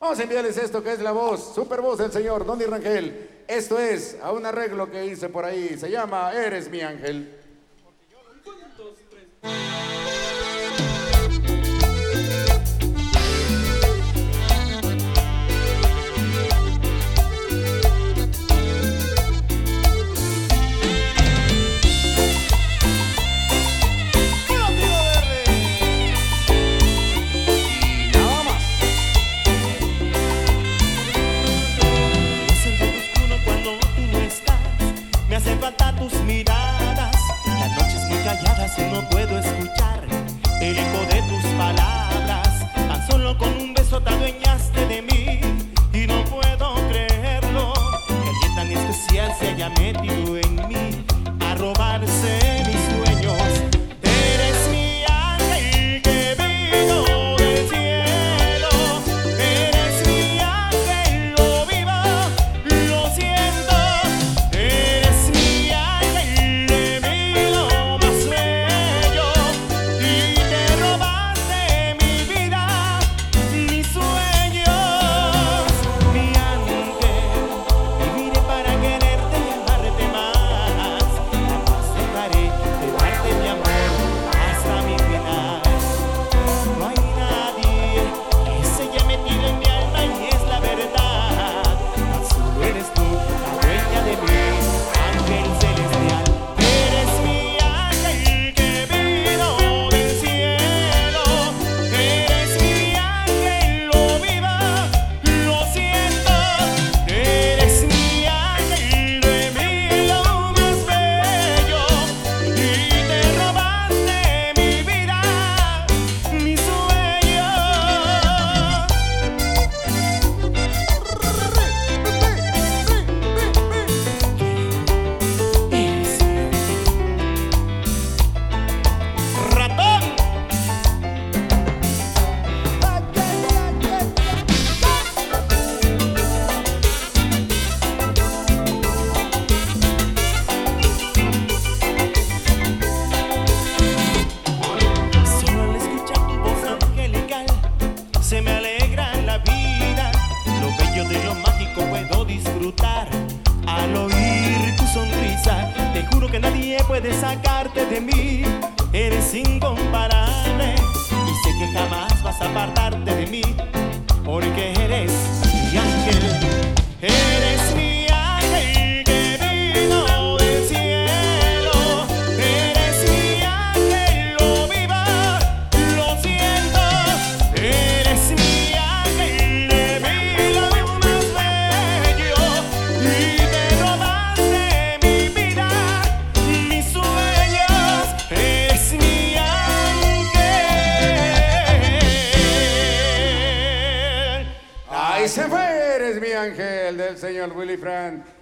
Vamos a enviarles esto que es la voz, super voz del señor Donny Rangel. Esto es a un arreglo que hice por ahí. Se llama Eres mi ángel. Tus miradas, las noches muy calladas y no puedo escuchar el eco de tus palabras. Tan solo con un beso te adueñaste de mí y no puedo creerlo, que alguien tan especial se haya metido en mí a robarse mis sueños. Eres mi ángel que vino del cielo, eres mi ángel, lo vivo, lo siento. Eres mi ángel de mí, lo más bello, y te robaste mi vida, mis sueños. Mi ángel, viviré para quererte y amarte más. Jamás dejaré de darte mi amor hasta mi final. No hay nadie que se haya metido en mi alma y es la verdad. Tan solo eres tú, la dueña de mí, ángel celestial. Eres mi ángel que vino del cielo, eres mi ángel, lo vivo, lo siento. Eres mi ángel de mí, lo más bello, y te robaste mi vida, mis sueños. Ratón. Solo al escuchar tu voz angelical se me alegra la vida. Lo bello de lo mágico puedo disfrutar al oír tu sonrisa. Te juro que nadie puede sacarte de mí. Eres incomparable y sé que jamás vas a apartarte de mí, porque eres mi ángel. Eres mi ángel que vino del cielo, eres mi ángel, lo vivo, lo siento. Eres mi ángel de mí, lo más bello, y te robaste mi vida, mis sueños. Eres mi ángel. Ahí se fue, Eres mi ángel del señor Willy Frank.